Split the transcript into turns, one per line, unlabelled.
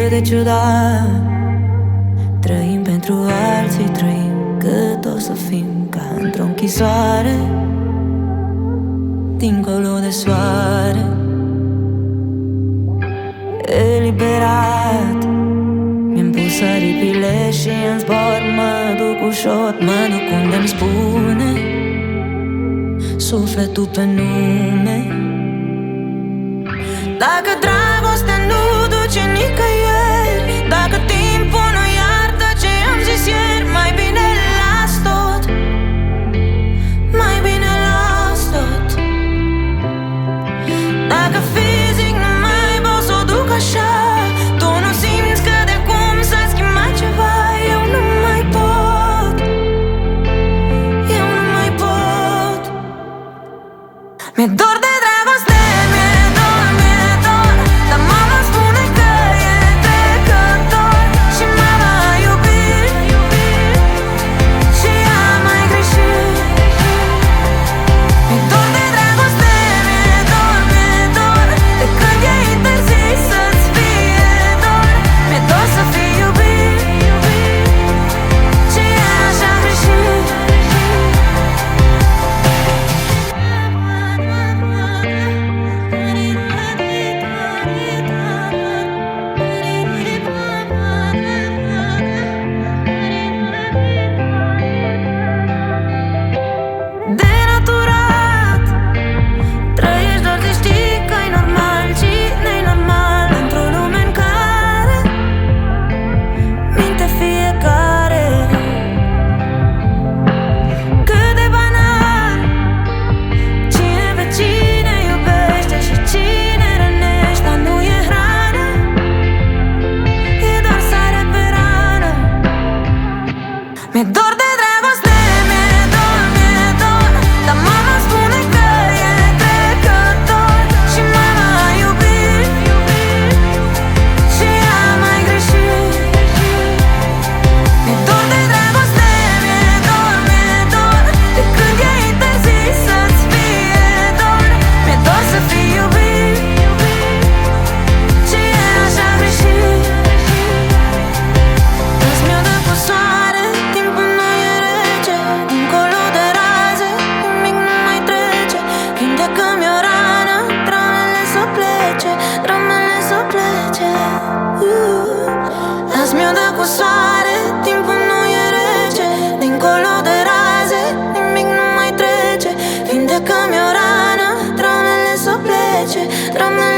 Cât de ciudat, trăim pentru alții, trăim cât o să fim, ca într-o închisoare, dincolo de soare. Eliberat, mi-am pus aripile și în zbor mă duc ușor, mă duc unde-mi spune sufletul pe nume. Dacă dragostea nu duce nicăieri, dacă timpul nu iartă ce am zis ieri, mai bine las tot, mai bine las tot. Dacă fizic nu mai pot să o duc așa, tu nu simți că de acum s-a schimbat ceva. Eu nu mai pot, eu nu mai pot. Mi-e dor de dragoste, mi-e dor, mi-e dor, dar mama spune că e trecător și mă va iubi și ea mai greșit. Mi-e dor de dragoste, mi-e dor, mi-e dor, de când e interzis să-ți fie dor. Mi-e dor să fii iubit și ea așa greșit. Denaturat, trăiești doar de știi că-i normal și ne-i normal într-o lume în care minte fiecare. Cât de banal, cine pe cine iubește și cine rănește, dar nu e hrană, e doar sare pe rană. Mi-e dor de dragoste, mi-e dor, mi-e dor, dar mama spune că e trecător și mă va iubi și ea mai greșit. Mi-e dor de dragoste, mi-e dor, mi-e dor, de când e interzis să-ți fie dor. Mi-e dor să fii iubit și ea așa greșit. Azi mi-o dă cu soare, timpul nu e rece, dincolo de raze, nimic nu mai trece. Vindecă-mi o rană, dramele să plece, dramele să plece. Azi mi-o dă cu soare, timpul nu e rece, dincolo de raze, nimic nu mai trece. Vindecă-mi o rană, dramele să plece, dramele